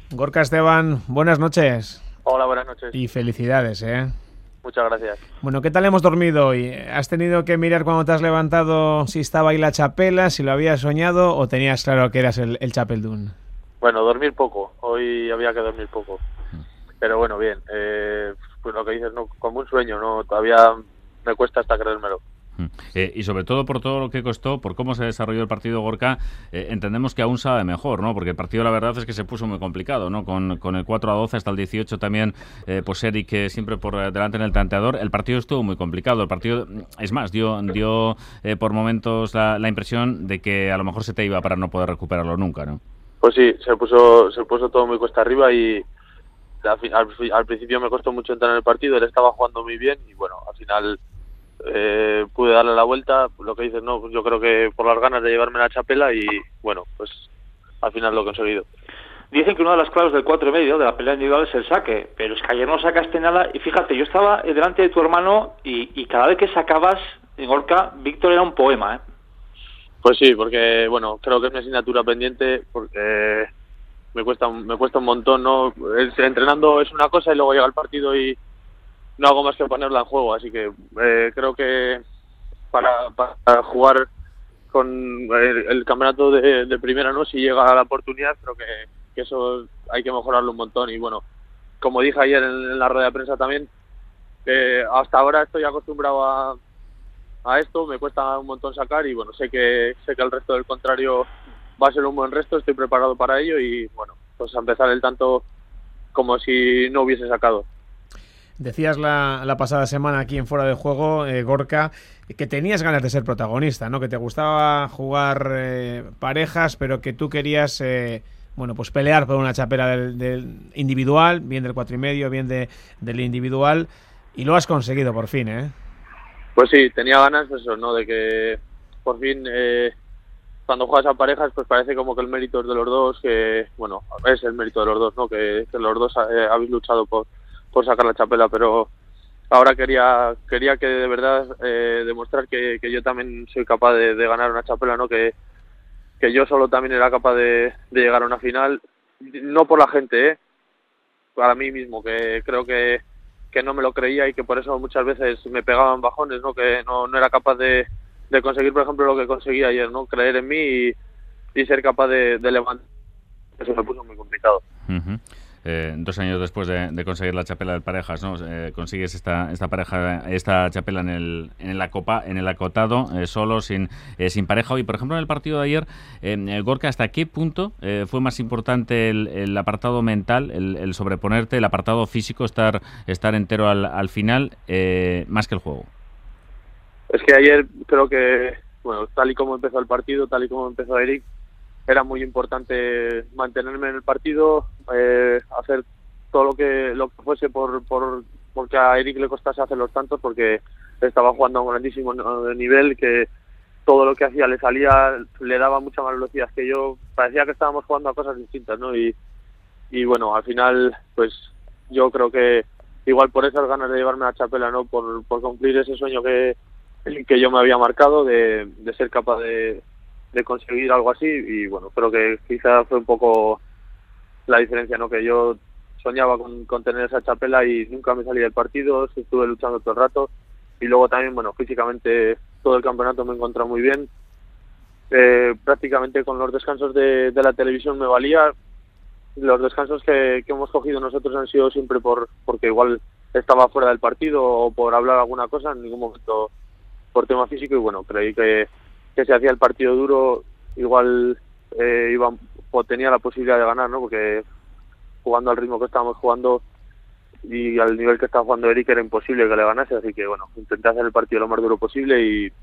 Gorka Esteban, buenas noches. Hola, buenas noches. Y felicidades, ¿eh? Muchas gracias. Bueno, ¿qué tal hemos dormido hoy? ¿Has tenido que mirar cuando te has levantado si estaba ahí la chapela, si lo habías soñado o tenías claro que eras el Chapeldún? Bueno, dormir poco. Hoy había que dormir poco. Pero bueno, bien. Pues lo que dices, no, como un sueño, ¿no? Todavía me cuesta hasta creérmelo. Y sobre todo por todo lo que costó, por cómo se desarrolló el partido, Gorka, entendemos que aún sabe mejor, ¿no? Porque el partido, la verdad es que se puso muy complicado, ¿no? Con el 4-12 hasta el 18 también, pues Eric siempre por delante en el tanteador. El partido estuvo muy complicado. El partido, es más, dio por momentos la impresión de que a lo mejor se te iba para no poder recuperarlo nunca, ¿no? Pues sí, se puso todo muy cuesta arriba y al principio me costó mucho entrar en el partido. Él estaba jugando muy bien y bueno, al final pude darle la vuelta. Lo que dices, no, yo creo que por las ganas de llevarme la chapela y bueno, pues al final lo he conseguido. Dicen que una de las claves del 4,5 de la pelea individual es el saque, pero es que ayer no sacaste nada y fíjate, yo estaba delante de tu hermano y cada vez que sacabas en Gorka, Víctor era un poema, ¿eh? Pues sí, porque bueno, creo que es mi asignatura pendiente porque me cuesta un montón, ¿no? Entrenando es una cosa y luego llega el partido y no hago más que ponerla en juego, así que creo que para jugar con el campeonato de primera, ¿no? Si llega la oportunidad, creo que eso hay que mejorarlo un montón y bueno, como dije ayer en la rueda de prensa también, hasta ahora estoy acostumbrado a esto, me cuesta un montón sacar y bueno, sé que el resto del contrario va a ser un buen resto, estoy preparado para ello y bueno, pues a empezar el tanto como si no hubiese sacado. Decías la pasada semana aquí en Fuera de Juego, Gorka, que tenías ganas de ser protagonista, ¿no? Que te gustaba jugar parejas, pero que tú querías bueno, pues pelear por una chapela del individual, bien del 4,5, bien del individual, y lo has conseguido por fin, ¿eh? Pues sí, tenía ganas, pues eso, ¿no? De que por fin cuando juegas a parejas, pues parece como que el mérito es de los dos, que bueno, es el mérito de los dos, ¿no? Que los dos habéis luchado por sacar la chapela, pero ahora quería que de verdad demostrar que yo también soy capaz de ganar una chapela, ¿no? Que yo solo también era capaz de llegar a una final, no por la gente, para mí mismo, que creo que no me lo creía y que por eso muchas veces me pegaban bajones, ¿no? Que no era capaz de conseguir, por ejemplo, lo que conseguí ayer, ¿no? Creer en mí y ser capaz de levantar. Eso me puso muy complicado. 2 años después de conseguir la chapela de parejas, ¿no? Consigues esta chapela en el acotado, solo, sin pareja. Y por ejemplo, en el partido de ayer, Gorka, ¿hasta qué punto fue más importante el apartado mental, el sobreponerte, el apartado físico, estar entero al final, más que el juego? Es que ayer creo que, bueno, tal y como empezó el partido, tal y como empezó Eric, era muy importante mantenerme en el partido, hacer todo lo que fuese porque a Eric le costase hacer los tantos, porque estaba jugando a un grandísimo nivel, que todo lo que hacía le salía, le daba mucha más velocidad que yo. Parecía que estábamos jugando a cosas distintas, ¿no? Y bueno, al final, pues yo creo que igual por esas ganas de llevarme a la chapela, ¿no? Por cumplir ese sueño que yo me había marcado de ser capaz de conseguir algo así, y bueno, creo que quizá fue un poco la diferencia, ¿no? Que yo soñaba con tener esa chapela y nunca me salí del partido, estuve luchando todo el rato y luego también, bueno, físicamente todo el campeonato me encontré muy bien, prácticamente con los descansos de la televisión me valía. Los descansos que hemos cogido nosotros han sido siempre porque igual estaba fuera del partido o por hablar alguna cosa, en ningún momento por tema físico, y bueno, creí que se hacía el partido duro, igual tenía la posibilidad de ganar, ¿no? Porque jugando al ritmo que estábamos jugando y al nivel que estaba jugando Eric era imposible que le ganase, así que bueno, intenté hacer el partido lo más duro posible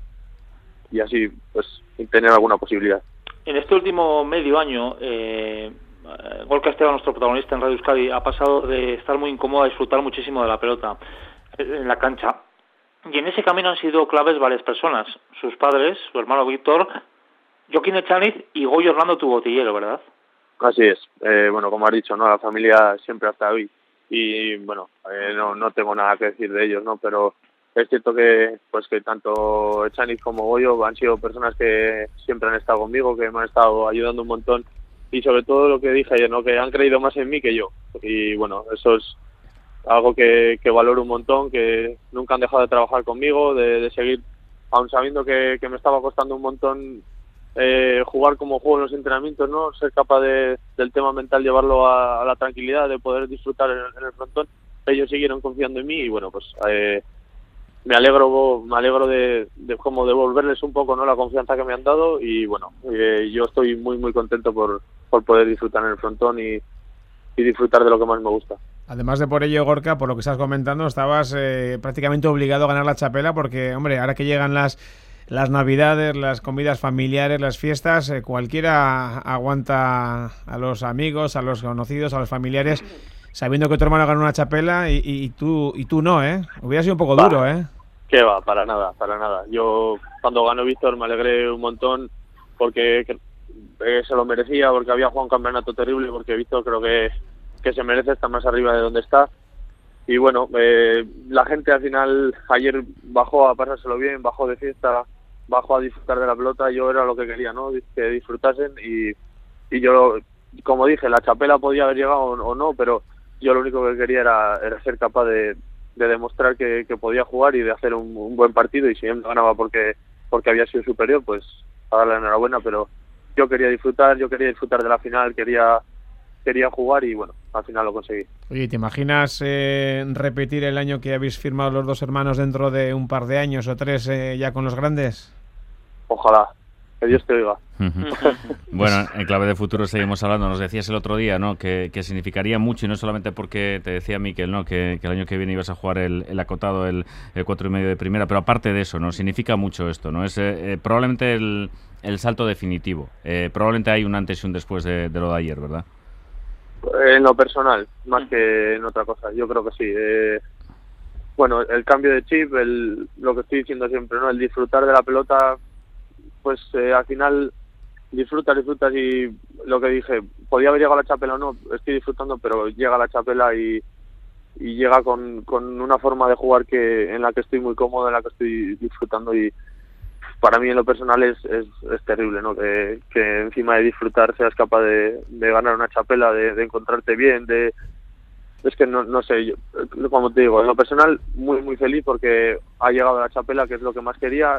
y así pues tener alguna posibilidad. En este último medio año, Gorka Esteban, nuestro protagonista en Radio Euskadi, ha pasado de estar muy incómodo a disfrutar muchísimo de la pelota en la cancha. Y en ese camino han sido claves varias personas. Sus padres, su hermano Víctor, Joaquín Echaniz y Goyo Hernando, tu botellero, ¿verdad? Así es. Bueno, como has dicho, ¿no? La familia siempre ha estado ahí. Y bueno, no tengo nada que decir de ellos, ¿no? Pero es cierto que tanto Echaniz como Goyo han sido personas que siempre han estado conmigo, que me han estado ayudando un montón y sobre todo lo que dije ayer, ¿no? Que han creído más en mí que yo. Y bueno, eso es algo que valoro un montón, que nunca han dejado de trabajar conmigo, de seguir, aun sabiendo que me estaba costando un montón jugar como juego en los entrenamientos, ¿no? Ser capaz del tema mental, llevarlo a la tranquilidad, de poder disfrutar en el frontón. Ellos siguieron confiando en mí y bueno, pues me alegro de como devolverles un poco, ¿no? La confianza que me han dado y bueno, yo estoy muy muy contento por poder disfrutar en el frontón y disfrutar de lo que más me gusta. Además de por ello, Gorka, por lo que estás comentando, estabas prácticamente obligado a ganar la txapela porque, hombre, ahora que llegan las Navidades, las comidas familiares, las fiestas, cualquiera aguanta a los amigos, a los conocidos, a los familiares, sabiendo que tu hermano ganó una txapela y tú no, ¿eh? Hubiera sido un poco duro, ¿eh? ¿Qué va? Para nada. Yo cuando ganó Víctor me alegré un montón porque se lo merecía, porque había jugado un campeonato terrible, porque Víctor creo que se merece estar más arriba de donde está. Y bueno, la gente al final ayer bajó a pasárselo bien, bajó de fiesta, bajó a disfrutar de la pelota. Yo era lo que quería, ¿no? Que disfrutasen y yo, como dije, la txapela podía haber llegado o no, pero yo lo único que quería era ser capaz de demostrar que podía jugar y de hacer un buen partido, y si él ganaba porque había sido superior, pues a darle la enhorabuena, pero yo quería disfrutar de la final, quería jugar y bueno, al final lo conseguí. Oye, ¿te imaginas repetir el año que habéis firmado los dos hermanos dentro de un par de años o 3 ya con los grandes? Ojalá, que Dios te oiga. Bueno, en clave de futuro seguimos hablando. Nos decías el otro día, ¿no? Que significaría mucho, y no solamente porque te decía Miquel, ¿no? Que el año que viene ibas a jugar el acotado, el 4,5 de primera, pero aparte de eso, ¿no? Significa mucho esto, ¿no? Es probablemente el salto definitivo. Probablemente hay un antes y un después de lo de ayer, ¿verdad? En lo personal, más que en otra cosa, yo creo que sí. Bueno, el cambio de chip, lo que estoy diciendo siempre, ¿no? El disfrutar de la pelota, pues al final disfrutas y lo que dije, podía haber llegado a la txapela o no, estoy disfrutando, pero llega la txapela y llega con una forma de jugar en la que estoy muy cómodo, en la que estoy disfrutando, y para mí en lo personal es terrible, ¿no? Que encima de disfrutar seas capaz de ganar una txapela, de encontrarte bien, es que no sé, como te digo, en lo personal muy muy feliz porque ha llegado la txapela, que es lo que más quería,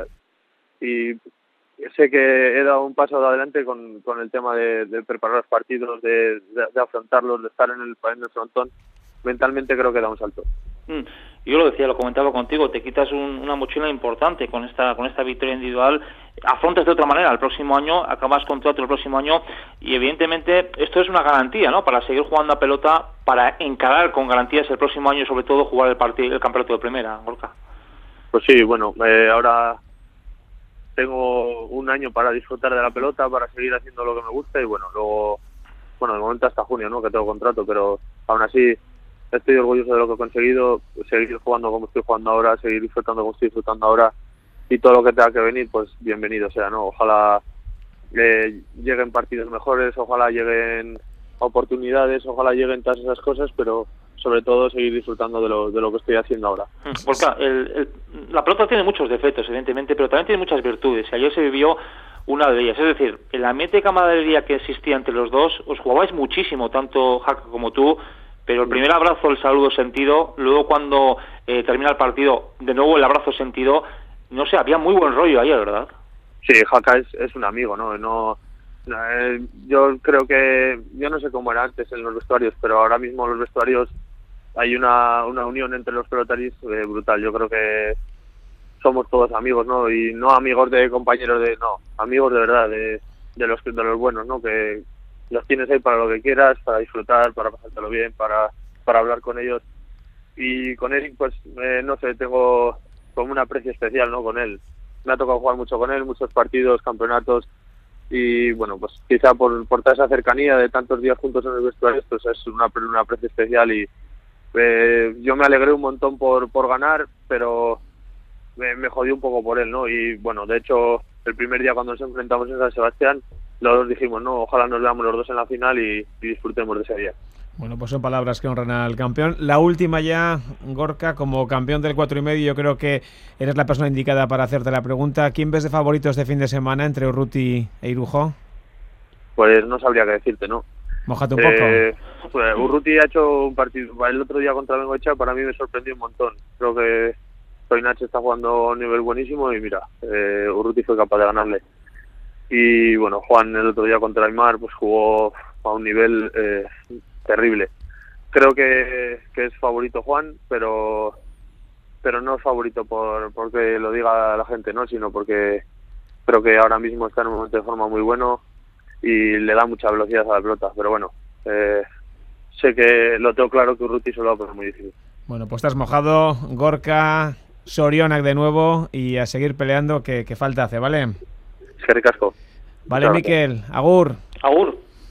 y sé que he dado un paso adelante con el tema de preparar los partidos, de afrontarlos, de estar en el frontón. Mentalmente creo que da un salto. Yo lo decía, lo comentaba contigo, te quitas una mochila importante con esta victoria individual, afrontas de otra manera el próximo año, acabas contrato el próximo año y evidentemente esto es una garantía, ¿no? Para seguir jugando a pelota, para encarar con garantías el próximo año y sobre todo jugar el campeonato de primera, Gorka. Pues sí, bueno, ahora tengo un año para disfrutar de la pelota, para seguir haciendo lo que me gusta y bueno, luego, de momento hasta junio, ¿no? Que tengo contrato, pero aún así estoy orgulloso de lo que he conseguido, seguir jugando como estoy jugando ahora, seguir disfrutando como estoy disfrutando ahora, y todo lo que tenga que venir, pues bienvenido sea, ¿no? Ojalá lleguen partidos mejores, ojalá lleguen oportunidades, ojalá lleguen todas esas cosas, pero sobre todo seguir disfrutando de lo que estoy haciendo ahora. Porque la pelota tiene muchos defectos, evidentemente, pero también tiene muchas virtudes, y ayer se vivió una de ellas, es decir, el ambiente de camaradería que existía entre los dos, os jugabais muchísimo, tanto Jaca como tú, pero el primer abrazo, el saludo sentido, luego cuando termina el partido, de nuevo el abrazo sentido, no sé, había muy buen rollo ayer, ¿verdad? Sí, Jaca es un amigo, ¿no? Yo creo que, yo no sé cómo era antes en los vestuarios, pero ahora mismo en los vestuarios hay una unión entre los pelotaris brutal. Yo creo que somos todos amigos, ¿no? Y no amigos de compañeros amigos de verdad, de los buenos, ¿no? Que los tienes ahí para lo que quieras, para disfrutar, para pasártelo bien, para hablar con ellos. Y con Eric, pues, no sé, tengo como un aprecio especial, ¿no? Con él. Me ha tocado jugar mucho con él, muchos partidos, campeonatos, y bueno, pues quizá por toda esa cercanía de tantos días juntos en el vestuario, pues es un aprecio especial, y yo me alegré un montón por ganar, pero me jodí un poco por él, ¿no? Y bueno, de hecho, el primer día cuando nos enfrentamos en San Sebastián, los dos dijimos, no, ojalá nos veamos los dos en la final y disfrutemos de ese día. Bueno, pues son palabras que honran al campeón. La última ya, Gorka, como campeón del 4,5, yo creo que eres la persona indicada para hacerte la pregunta. ¿Quién ves de favorito este fin de semana entre Urruti e Irujo? pues no sabría qué decirte, ¿no? Mójate un poco. Pues Urruti ha hecho un partido, el otro día contra Bengoechea, para mí me sorprendió un montón. Creo que Toinach está jugando a un nivel buenísimo y mira, Urruti fue capaz de ganarle. Y bueno, Juan el otro día contra Aimar pues jugó a un nivel terrible. Creo que es favorito Juan, pero no es favorito porque lo diga la gente, ¿no? Sino porque creo que ahora mismo está en un momento de forma muy bueno y le da mucha velocidad a la pelota. Pero bueno, sé que lo tengo claro que Urruti se lo va a poner muy difícil. Bueno, pues estás mojado, Gorka, Sorionak de nuevo y a seguir peleando que falta hace, ¿vale? Es que ricasco. Vale, Mikel, agur. Agur.